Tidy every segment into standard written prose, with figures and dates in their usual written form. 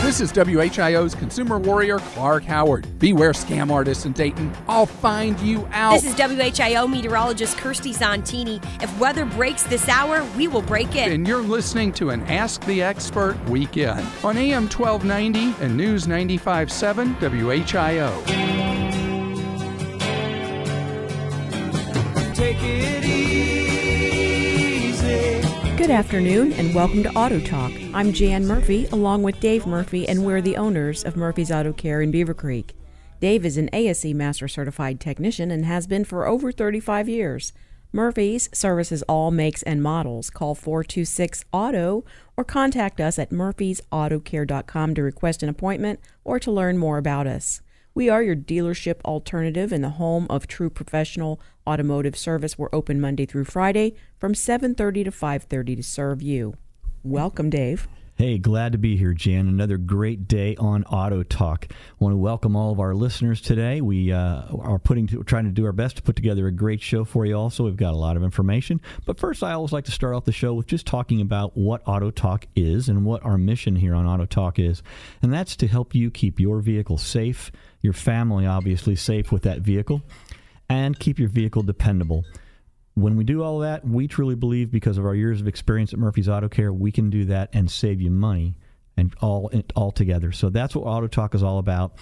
This is WHIO's consumer warrior, Clark Howard. Beware scam artists in Dayton. I'll find you out. This is WHIO meteorologist Kirsty Zontini. If weather breaks this hour, we will break it. And you're listening to an Ask the Expert weekend on AM 1290 and News 95.7 WHIO. Take it easy. Good afternoon and welcome to Auto Talk. I'm Jan Murphy along with Dave Murphy, and we're the owners of Murphy's Auto Care in Beaver Creek. Dave is an ASE Master Certified Technician and has been for over 35 years. Murphy's services all makes and models. Call 426-AUTO or contact us at murphysautocare.com to request an appointment or to learn more about us. We are your dealership alternative in the home of true professional automotive service. We're open Monday through Friday from 7:30 to 5:30 to serve you. Welcome, Dave. Hey, glad to be here, Jan. Another great day on Auto Talk. I want to welcome all of our listeners today. We are trying to do our best to put together a great show for you also. We've got a lot of information. But first, I always like to start off the show with just talking about what Auto Talk is and what our mission here on Auto Talk is. And that's to help you keep your vehicle safe, your family obviously safe with that vehicle, and keep your vehicle dependable. When we do all that, we truly believe, because of our years of experience at Murphy's Auto Care, we can do that and save you money and all together. So that's what Auto Talk is all about.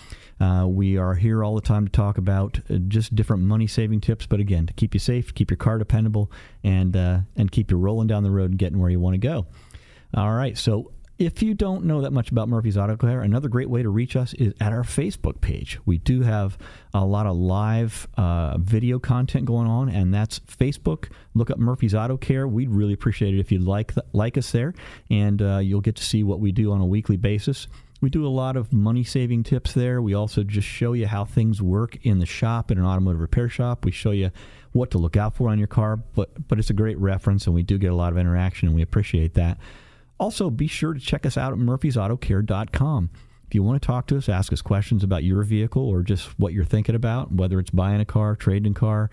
We are here all the time to talk about just different money-saving tips, but again, to keep you safe, keep your car dependable, and keep you rolling down the road and getting where you want to go. All right, so if you don't know that much about Murphy's Auto Care, another great way to reach us is at our Facebook page. We do have a lot of live video content going on, and that's Facebook. Look up Murphy's Auto Care. We'd really appreciate it if you'd like us there, and you'll get to see what we do on a weekly basis. We do a lot of money-saving tips there. We also just show you how things work in the shop, in an automotive repair shop. We show you what to look out for on your car, but it's a great reference, and we do get a lot of interaction, and we appreciate that. Also, be sure to check us out at murphysautocare.com. If you want to talk to us, ask us questions about your vehicle or just what you're thinking about, whether it's buying a car, trading a car,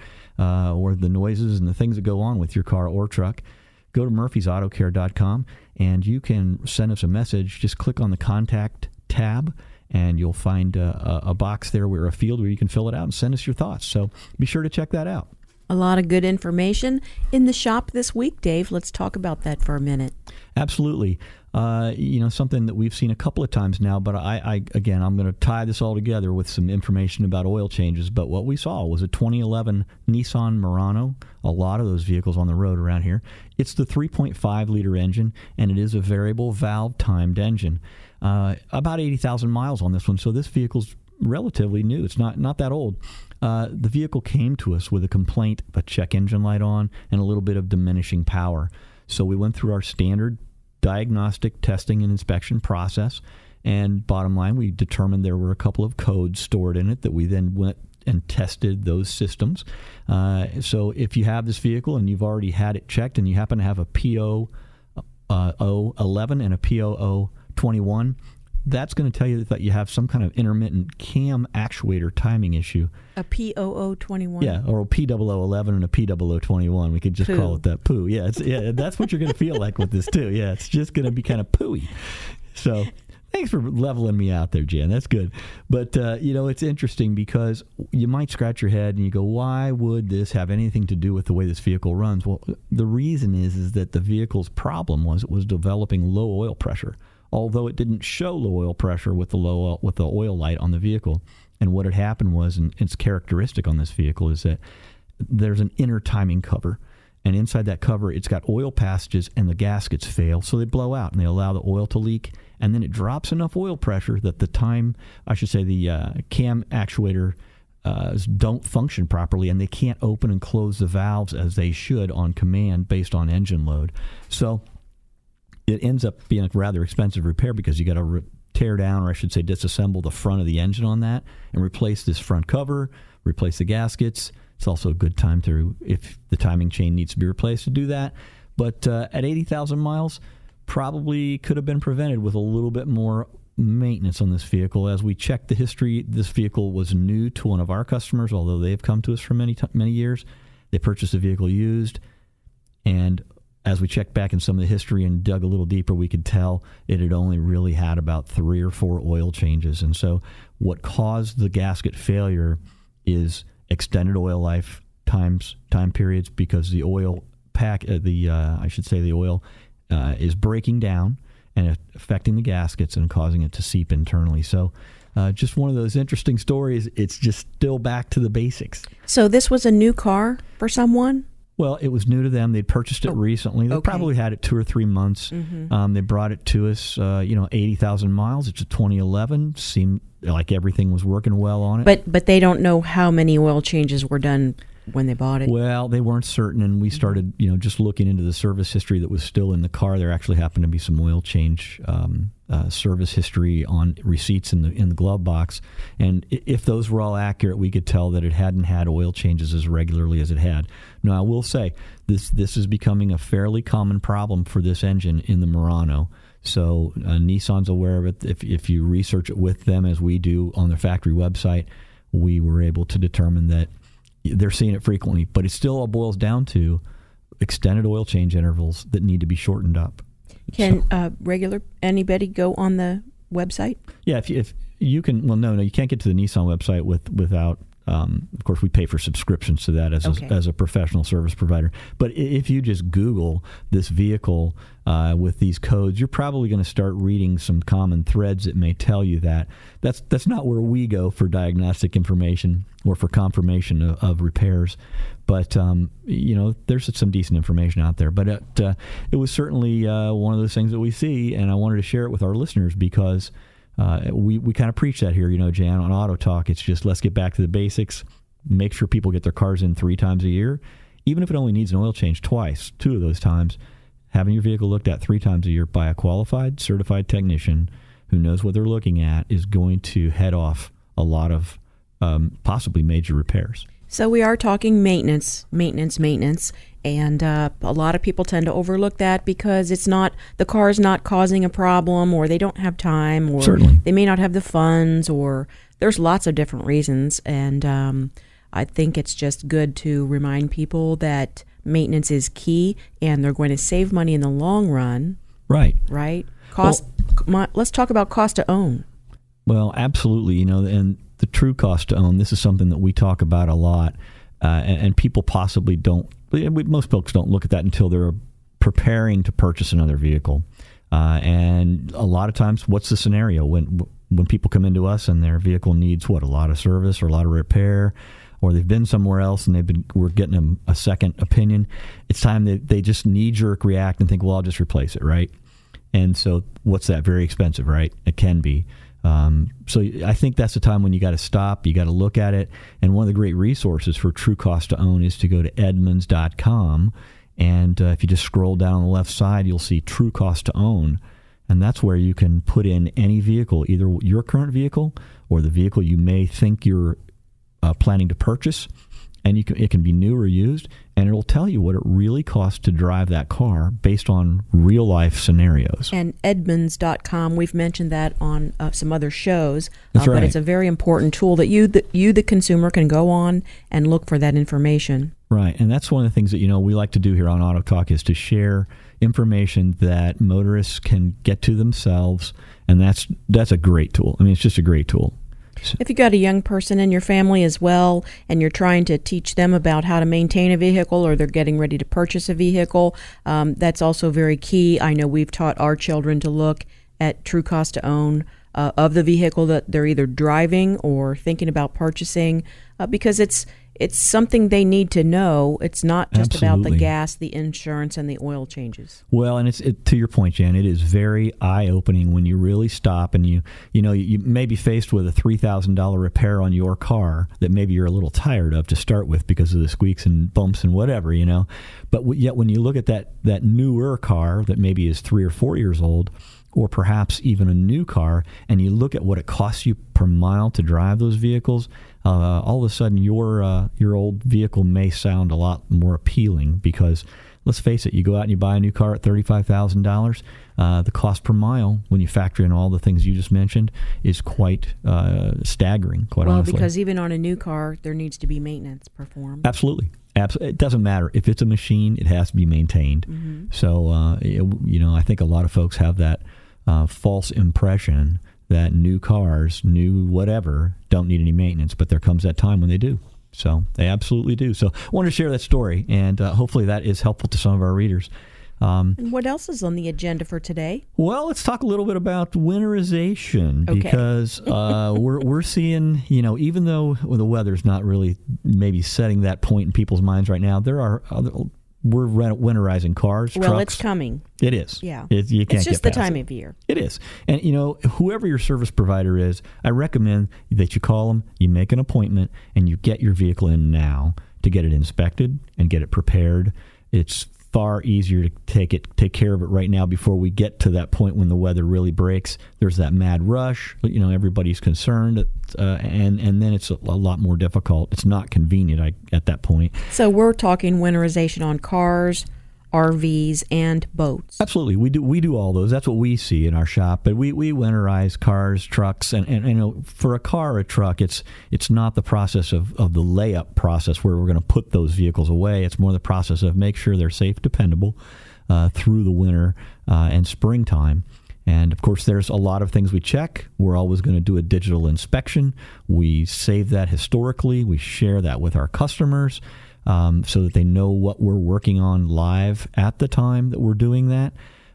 or the noises and the things that go on with your car or truck, go to murphysautocare.com and you can send us a message. Just click on the Contact tab and you'll find a box there, a field where you can fill it out and send us your thoughts. So be sure to check that out. A lot of good information in the shop this week, Dave. Let's talk about that for a minute. Absolutely. Something that we've seen a couple of times now, but I'm going to tie this all together with some information about oil changes. But what we saw was a 2011 Nissan Murano, a lot of those vehicles on the road around here. It's the 3.5-liter engine, and it is a variable valve-timed engine. About 80,000 miles on this one, so this vehicle's relatively new. It's not that old. The vehicle came to us with a complaint of a check engine light on and a little bit of diminishing power. So we went through our standard diagnostic testing and inspection process, and bottom line, we determined there were a couple of codes stored in it that we then went and tested those systems. So if you have this vehicle and you've already had it checked and you happen to have a P0011 and a P0021, that's going to tell you that you have some kind of intermittent cam actuator timing issue. A P0021? Yeah, or a P0011 and a P0021. We could just call it that. Poo. Yeah, that's what you're going to feel like with this, too. Yeah, it's just going to be kind of pooey. So thanks for leveling me out there, Jan. That's good. But, it's interesting because you might scratch your head and you go, why would this have anything to do with the way this vehicle runs? Well, the reason is that the vehicle's problem was it was developing low oil pressure, although it didn't show low oil pressure with the oil light on the vehicle. And what had happened was, and it's characteristic on this vehicle, is that there's an inner timing cover. And inside that cover, it's got oil passages and the gaskets fail, so they blow out and they allow the oil to leak. And then it drops enough oil pressure that the cam actuator don't function properly, and they can't open and close the valves as they should on command based on engine load. So it ends up being a rather expensive repair because you got to tear down, or I should say disassemble the front of the engine on that and replace this front cover, replace the gaskets. It's also a good time to, if the timing chain needs to be replaced, to do that. But at 80,000 miles, probably could have been prevented with a little bit more maintenance on this vehicle. As we checked the history, this vehicle was new to one of our customers, although they've come to us for many years. They purchased the vehicle used, and as we checked back in some of the history and dug a little deeper, we could tell it had only really had about 3 or 4 oil changes. And so what caused the gasket failure is extended oil life time periods, because the oil the oil is breaking down and affecting the gaskets and causing it to seep internally. So just one of those interesting stories. It's just still back to the basics. So this was a new car for someone? Well, it was new to them. They'd purchased it recently. They probably had it 2 or 3 months. Mm-hmm. They brought it to us, 80,000 miles. It's a 2011. Seemed like everything was working well on it. But they don't know how many oil changes were done when they bought it? Well, they weren't certain, and we started, just looking into the service history that was still in the car. There actually happened to be some oil change service history on receipts in the glove box, and if those were all accurate, we could tell that it hadn't had oil changes as regularly as it had. Now, I will say this is becoming a fairly common problem for this engine in the Murano. So Nissan's aware of it. If you research it with them, as we do on their factory website, we were able to determine that they're seeing it frequently, but it still all boils down to extended oil change intervals that need to be shortened up. Can anybody go on the website? Yeah, if you can. Well, no, you can't get to the Nissan website without. Of course, we pay for subscriptions to that as a professional service provider. But if you just Google this vehicle with these codes, you're probably going to start reading some common threads that may tell you that. That's not where we go for diagnostic information or for confirmation of repairs. But, there's some decent information out there. But it was certainly one of those things that we see, and I wanted to share it with our listeners because we kind of preach that here, Jan, on Auto Talk. It's just, let's get back to the basics, make sure people get their cars in 3 times a year. Even if it only needs an oil change twice, 2 of those times, having your vehicle looked at 3 times a year by a qualified, certified technician who knows what they're looking at is going to head off a lot of possibly major repairs. So we are talking maintenance, and a lot of people tend to overlook that because the car is not causing a problem, or they don't have time, or Certainly. They may not have the funds, or there's lots of different reasons. And I think it's just good to remind people that maintenance is key, and they're going to save money in the long run. Right. Right. Let's talk about cost to own. Well, absolutely. And the true cost to own, this is something that we talk about a lot, and people possibly don't. Most folks don't look at that until they're preparing to purchase another vehicle. And a lot of times, what's the scenario when people come into us and their vehicle needs a lot of service or a lot of repair, or they've been somewhere else and we're getting them a second opinion? It's time that they just knee-jerk react and think, well, I'll just replace it, right? And so what's that? Very expensive, right? It can be. So I think that's the time when you got to stop, you got to look at it. And one of the great resources for true cost to own is to go to Edmunds.com. And if you just scroll down on the left side, you'll see true cost to own. And that's where you can put in any vehicle, either your current vehicle or the vehicle you may think you're planning to purchase. And it can be new or used, and it'll tell you what it really costs to drive that car based on real-life scenarios. And Edmunds.com, we've mentioned that on some other shows. That's right. But it's a very important tool that you, the consumer, can go on and look for that information. Right, and that's one of the things that we like to do here on Auto Talk is to share information that motorists can get to themselves, and that's a great tool. I mean, it's just a great tool. If you've got a young person in your family as well, and you're trying to teach them about how to maintain a vehicle, or they're getting ready to purchase a vehicle, that's also very key. I know we've taught our children to look at true cost to own of the vehicle that they're either driving or thinking about purchasing, because it's something they need to know. It's not just Absolutely. about the gas, the insurance, and the oil changes. Well, and to your point, Jan, it is very eye-opening when you really stop and you may be faced with a $3,000 repair on your car that maybe you're a little tired of to start with because of the squeaks and bumps and whatever, But yet when you look at that newer car that maybe is 3 or 4 years old, or perhaps even a new car, and you look at what it costs you per mile to drive those vehicles, all of a sudden your old vehicle may sound a lot more appealing because, let's face it, you go out and you buy a new car at $35,000, the cost per mile, when you factor in all the things you just mentioned, is quite staggering, quite honestly. Well, because even on a new car, there needs to be maintenance performed. Absolutely. Absolutely. It doesn't matter. If it's a machine, it has to be maintained. Mm-hmm. So, I think a lot of folks have that false impression that new cars, new whatever, don't need any maintenance, but there comes that time when they do. So they absolutely do. So I wanted to share that story, and hopefully that is helpful to some of our readers. And what else is on the agenda for today? Well, let's talk a little bit about winterization, because we're seeing, even though the weather's not really maybe setting that point in people's minds right now, we're winterizing cars, Well, trucks. it's coming. It is. Yeah. You can't it's just get the past time it. of year. It is. And, whoever your service provider is, I recommend that you call them, you make an appointment, and you get your vehicle in now to get it inspected and get it prepared. It's far easier to take care of it right now before we get to that point when the weather really breaks. There's that mad rush. Everybody's concerned, and then it's a lot more difficult. It's not convenient at that point. So we're talking winterization on cars, RVs, and boats. Absolutely, we do all those. That's what we see in our shop. But we winterize cars, trucks, and for a car or a truck, it's not the process of the layup process where we're going to put those vehicles away. It's more the process of make sure they're safe, dependable through the winter and springtime. And, of course, there's a lot of things we check. We're always going to do a digital inspection. We save that historically. We share that with our customers so that they know what we're working on live at the time that we're doing that.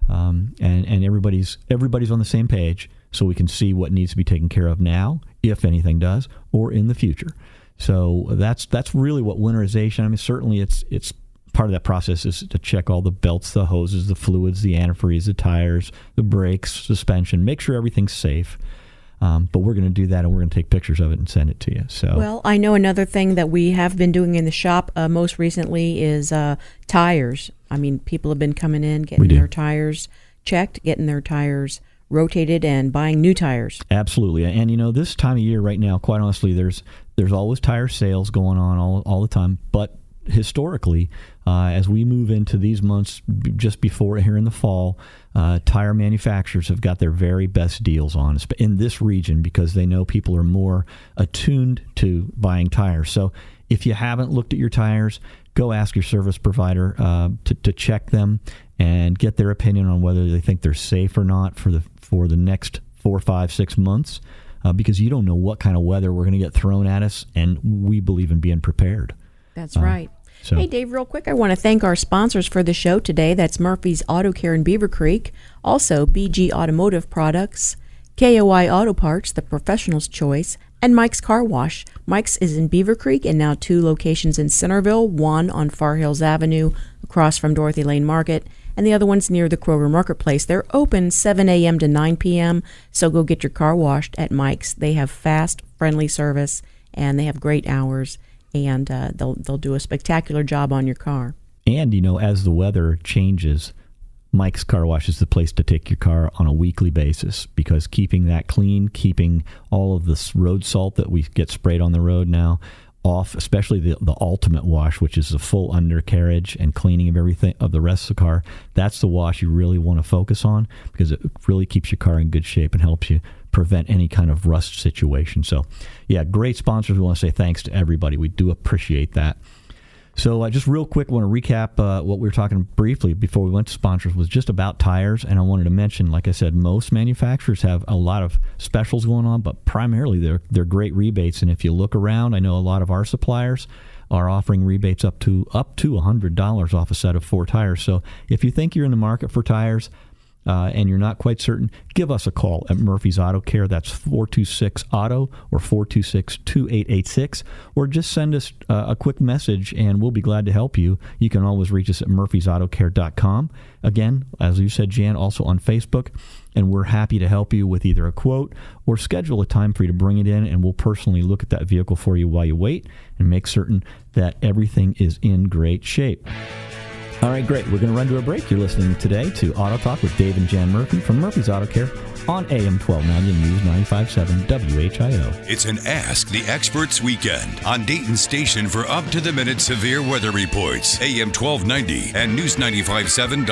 And everybody's on the same page so we can see what needs to be taken care of now, if anything does, or in the future. So that's really what winterization, certainly it's part of that process is to check all the belts, the hoses, the fluids, the antifreeze, the tires, the brakes, suspension, make sure everything's safe. But we're going to do that, and we're going to take pictures of it and send it to you. So, well, I know another thing that we have been doing in the shop most recently is tires. People have been coming in, getting their tires checked, getting their tires rotated, and buying new tires. Absolutely. And, this time of year right now, quite honestly, there's always tire sales going on all the time. But historically, as we move into these months just before here in the fall, tire manufacturers have got their very best deals on in this region because they know people are more attuned to buying tires. So if you haven't looked at your tires, go ask your service provider to check them and get their opinion on whether they think they're safe or not for the next 4, 5, 6 months, because you don't know what kind of weather we're going to get thrown at us, and we believe in being prepared. That's right. So. Hey, Dave, real quick, I want to thank our sponsors for the show today. That's Murphy's Auto Care in Beaver Creek, also BG Automotive Products, KOI Auto Parts, the professional's choice, and Mike's Car Wash. Mike's is in Beaver Creek and now 2 locations in Centerville, one on Far Hills Avenue across from Dorothy Lane Market, and the other one's near the Kroger Marketplace. They're open 7 a.m. to 9 p.m., so go get your car washed at Mike's. They have fast, friendly service, and they have great hours. And they'll do a spectacular job on your car. And, as the weather changes, Mike's Car Wash is the place to take your car on a weekly basis, because keeping that clean, keeping all of this road salt that we get sprayed on the road now off, especially the ultimate wash, which is the full undercarriage and cleaning of everything of the rest of the car, that's the wash you really want to focus on, because it really keeps your car in good shape and helps you prevent any kind of rust situation. So, yeah, great sponsors. We want to say thanks to everybody. We do appreciate that. So just real quick, I want to recap what we were talking briefly before we went to sponsors was just about tires. And I wanted to mention, like I said, most manufacturers have a lot of specials going on, but primarily they're great rebates. And if you look around, I know a lot of our suppliers are offering rebates up to $100 off a set of 4 tires. So if you think you're in the market for tires, and you're not quite certain, give us a call at Murphy's Auto Care. That's 426-AUTO or 426-2886. Or just send us a quick message, and we'll be glad to help you. You can always reach us at murphysautocare.com. Again, as you said, Jan, also on Facebook. And we're happy to help you with either a quote or schedule a time for you to bring it in, and we'll personally look at that vehicle for you while you wait and make certain that everything is in great shape. All right, great. We're going to run to a break. You're listening today to Auto Talk with Dave and Jan Murphy from Murphy's Auto Care on AM 1290 News 95.7 WHIO. It's an Ask the Experts weekend on Dayton's station for up-to-the-minute severe weather reports. AM 1290 and News 95.7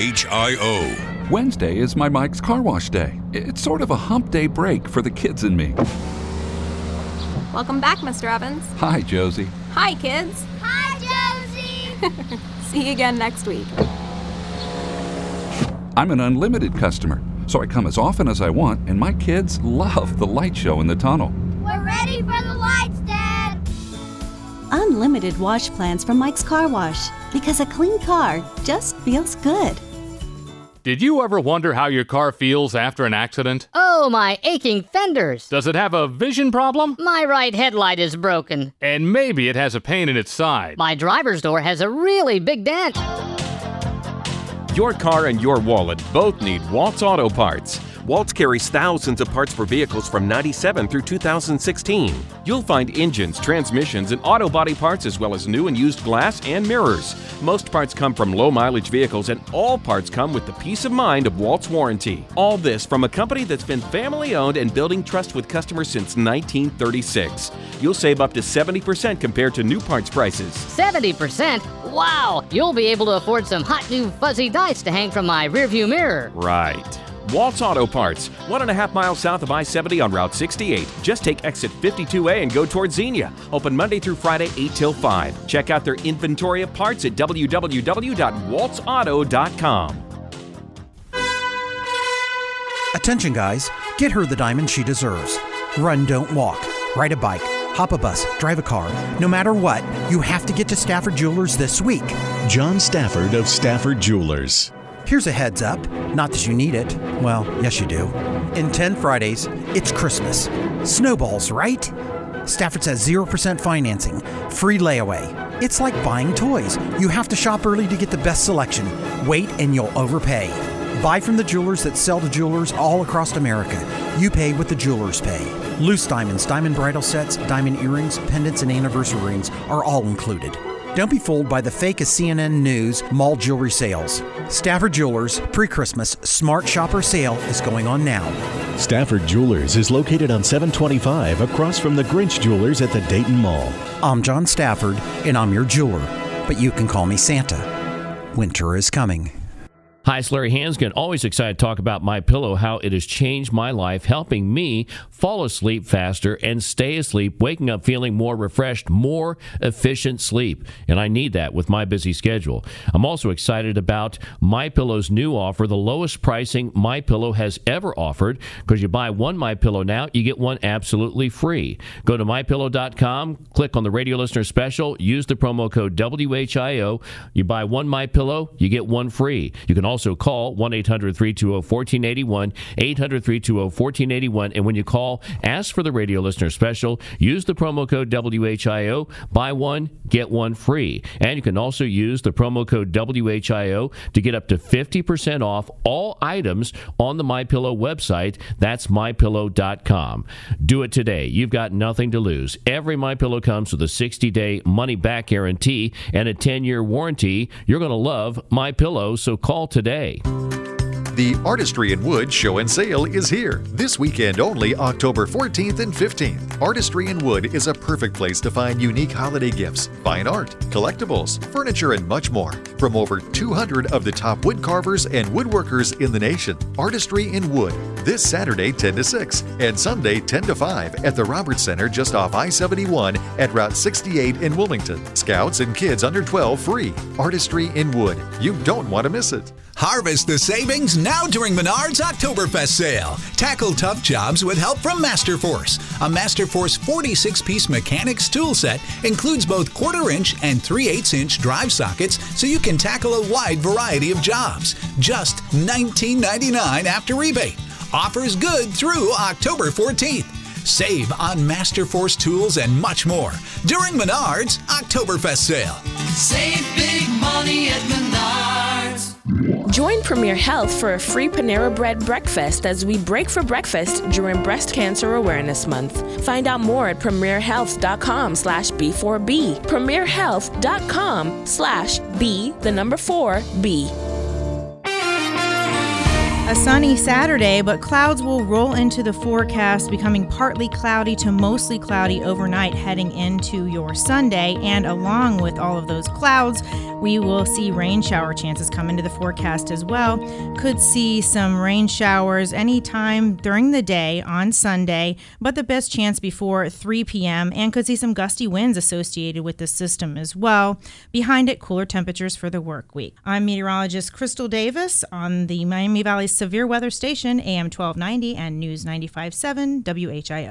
WHIO. Wednesday is my Mike's Car Wash Day. It's sort of a hump day break for the kids and me. Welcome back, Mr. Evans. Hi, Josie. Hi, kids. Hi, Josie. See you again next week. I'm an unlimited customer, so I come as often as I want, and my kids love the light show in the tunnel. We're ready for the lights, Dad! Unlimited wash plans from Mike's Car Wash, because a clean car just feels good. Did you ever wonder how your car feels after an accident? Oh, my aching fenders. Does it have a vision problem? My right headlight is broken. And maybe it has a pain in its side. My driver's door has a really big dent. Your car and your wallet both need Waltz Auto Parts. Waltz carries thousands of parts for vehicles from 97 through 2016. You'll find engines, transmissions, and auto body parts, as well as new and used glass and mirrors. Most parts come from low-mileage vehicles, and all parts come with the peace of mind of Waltz warranty. All this from a company that's been family-owned and building trust with customers since 1936. You'll save up to 70% compared to new parts prices. 70%? Wow! You'll be able to afford some hot new fuzzy dice to hang from my rearview mirror. Right. Waltz Auto Parts, 1.5 miles south of I-70 on Route 68. Just take exit 52A and go towards Xenia. Open Monday through Friday, 8 till 5. Check out their inventory of parts at www.waltzauto.com. Attention guys, get her the diamond she deserves. Run, don't walk. Ride a bike. Hop a bus. Drive a car. No matter what, you have to get to Stafford Jewelers this week. John Stafford of Stafford Jewelers. Here's a heads up, not that you need it. Well, yes you do. In 10 Fridays, it's Christmas. Snowballs, right? Stafford says 0% financing, free layaway. It's like buying toys. You have to shop early to get the best selection. Wait and you'll overpay. Buy from the jewelers that sell to jewelers all across America. You pay what the jewelers pay. Loose diamonds, diamond bridal sets, diamond earrings, pendants, and anniversary rings are all included. Don't be fooled by the fake as CNN News mall jewelry sales. Stafford Jewelers pre-Christmas Smart Shopper Sale is going on now. Stafford Jewelers is located on 725 across from the Grinch Jewelers at the Dayton Mall. I'm John Stafford, and I'm your jeweler, but you can call me Santa. Winter is coming. Hi, it's Larry Hansgen. Always excited to talk about MyPillow, how it has changed my life, helping me fall asleep faster and stay asleep, waking up feeling more refreshed, more efficient sleep. And I need that with my busy schedule. I'm also excited about MyPillow's new offer, the lowest pricing MyPillow has ever offered, because you buy one MyPillow now, you get one absolutely free. Go to MyPillow.com, click on the radio listener special, use the promo code WHIO. You buy one MyPillow, you get one free. You can also call 1-800-320-1481, 800-320-1481, and when you call, ask for the radio listener special, use the promo code WHIO, buy one, get one free. And you can also use the promo code WHIO to get up to 50% off all items on the MyPillow website. That's MyPillow.com. Do it today. You've got nothing to lose. Every MyPillow comes with a 60-day money-back guarantee and a 10-year warranty. You're going to love MyPillow, so call today. The Artistry in Wood Show and Sale is here. This weekend only, October 14th and 15th. Artistry in Wood is a perfect place to find unique holiday gifts, fine art, collectibles, furniture, and much more. From over 200 of the top wood carvers and woodworkers in the nation. Artistry in Wood, this Saturday 10 to 6 and Sunday 10 to 5 at the Roberts Center just off I-71 at Route 68 in Wilmington. Scouts and kids under 12 free. Artistry in Wood. You don't want to miss it. Harvest the savings now during Menards Oktoberfest sale. Tackle tough jobs with help from Masterforce. A Masterforce 46-piece mechanics tool set includes both 1/4-inch and 3/8-inch drive sockets, so you can tackle a wide variety of jobs. Just $19.99 after rebate. Offers good through October 14th. Save on Masterforce tools and much more during Menards Oktoberfest sale. Save big money at Menards. Join Premier Health for a free Panera Bread breakfast as we break for breakfast during Breast Cancer Awareness Month. Find out more at premierhealth.com/B4B. premierhealth.com/B4B. A sunny Saturday, but clouds will roll into the forecast, becoming partly cloudy to mostly cloudy overnight heading into your Sunday. And along with all of those clouds, we will see rain shower chances come into the forecast as well. Could see some rain showers anytime during the day on Sunday, but the best chance before 3 p.m. and could see some gusty winds associated with the system as well. Behind it, cooler temperatures for the work week. I'm meteorologist Crystal Davis on the Miami Valley Severe Weather Station, AM 1290 and News 95.7 WHIO.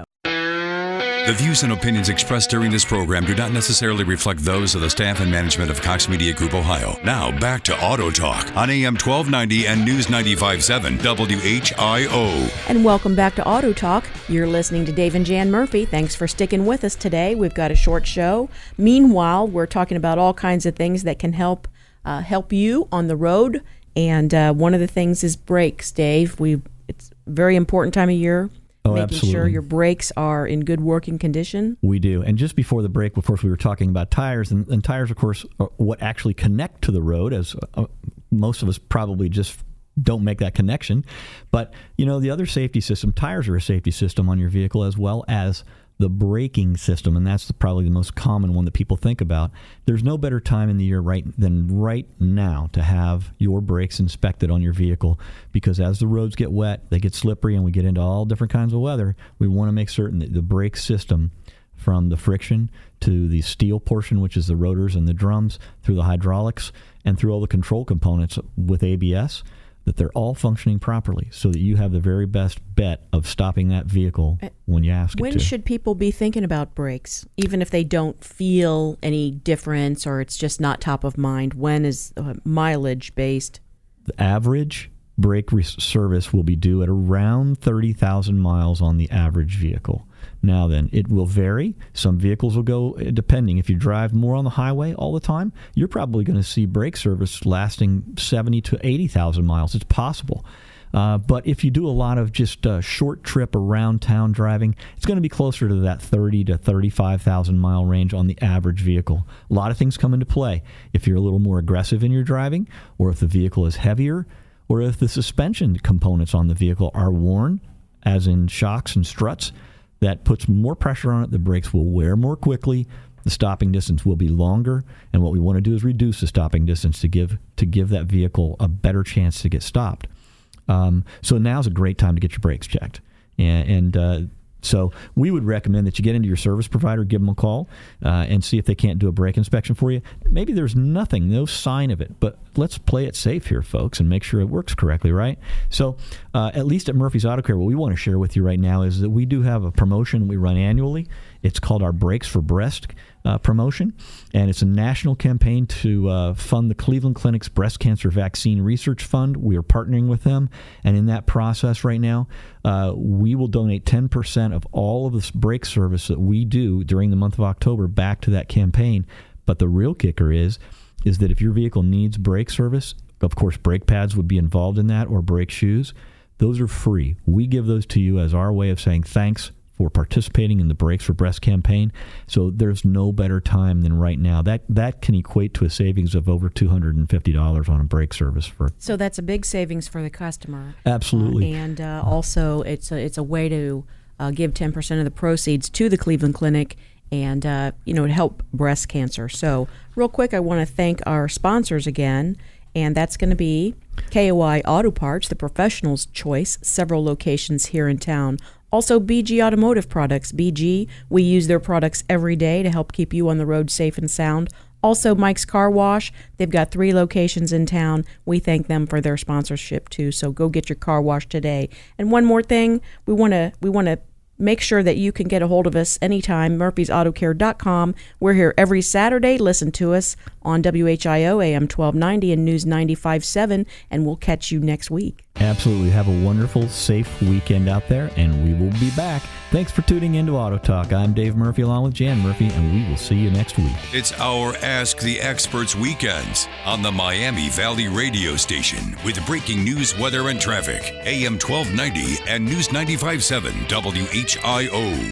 The views and opinions expressed during this program do not necessarily reflect those of the staff and management of Cox Media Group, Ohio. Now, back to Auto Talk on AM 1290 and News 95.7 WHIO. And welcome back to Auto Talk. You're listening to Dave and Jan Murphy. Thanks for sticking with us today. We've got a short show. Meanwhile, we're talking about all kinds of things that can help you on the road. And one of the things is brakes, Dave. It's a very important time of year. Making absolutely. Sure your brakes are in good working condition. We do. And just before the break, of course, we were talking about tires. And tires, of course, are what actually connect to the road, as most of us probably just don't make that connection. But, the other safety system, tires are a safety system on your vehicle, as well as the braking system, and that's probably the most common one that people think about. There's no better time in the year than right now to have your brakes inspected on your vehicle, because as the roads get wet, they get slippery, and we get into all different kinds of weather. We want to make certain that the brake system, from the friction to the steel portion, which is the rotors and the drums, through the hydraulics, and through all the control components with ABS, that they're all functioning properly, so that you have the very best bet of stopping that vehicle when you ask it to. When should people be thinking about brakes, even if they don't feel any difference or it's just not top of mind? When is mileage based? The average brake service will be due at around 30,000 miles on the average vehicle. Now then, it will vary. Some vehicles will go, depending. If you drive more on the highway all the time, you're probably going to see brake service lasting 70 to 80,000 miles. It's possible. But if you do a lot of just short trip around town driving, it's going to be closer to that 30 to 35,000 mile range on the average vehicle. A lot of things come into play. If you're a little more aggressive in your driving, or if the vehicle is heavier, or if the suspension components on the vehicle are worn, as in shocks and struts, that puts more pressure on it. The brakes will wear more quickly. The stopping distance will be longer. And what we want to do is reduce the stopping distance to give that vehicle a better chance to get stopped. So now's a great time to get your brakes checked. So we would recommend that you get into your service provider, give them a call, and see if they can't do a brake inspection for you. Maybe there's no sign of it, but let's play it safe here, folks, and make sure it works correctly, right? So at least at Murphy's Auto Care, what we want to share with you right now is that we do have a promotion we run annually. It's called our Brakes for Breast promotion, and it's a national campaign to fund the Cleveland Clinic's Breast Cancer Vaccine Research Fund. We are partnering with them, and in that process right now, we will donate 10% of all of this brake service that we do during the month of October back to that campaign. But the real kicker is that if your vehicle needs brake service, of course, brake pads would be involved in that, or brake shoes. Those are free. We give those to you as our way of saying thanks for participating in the Brakes for Breast campaign. So there's no better time than right now. That can equate to a savings of over $250 on a brake service. So that's a big savings for the customer. Absolutely. And also it's a way to give 10% of the proceeds to the Cleveland Clinic and to help breast cancer. So real quick, I want to thank our sponsors again, and that's going to be KOI Auto Parts, the professional's choice, several locations here in town. Also, BG Automotive Products. BG, we use their products every day to help keep you on the road safe and sound. Also, Mike's Car Wash. They've got 3 locations in town. We thank them for their sponsorship, too. So go get your car washed today. And one more thing, we want to make sure that you can get a hold of us anytime, murphysautocare.com. We're here every Saturday. Listen to us on WHIO, AM 1290 and News 95.7, and we'll catch you next week. Absolutely. Have a wonderful, safe weekend out there, and we will be back. Thanks for tuning in to Auto Talk. I'm Dave Murphy along with Jan Murphy, and we will see you next week. It's our Ask the Experts weekends on the Miami Valley radio station with breaking news, weather, and traffic. AM 1290 and News 95.7 WHIO.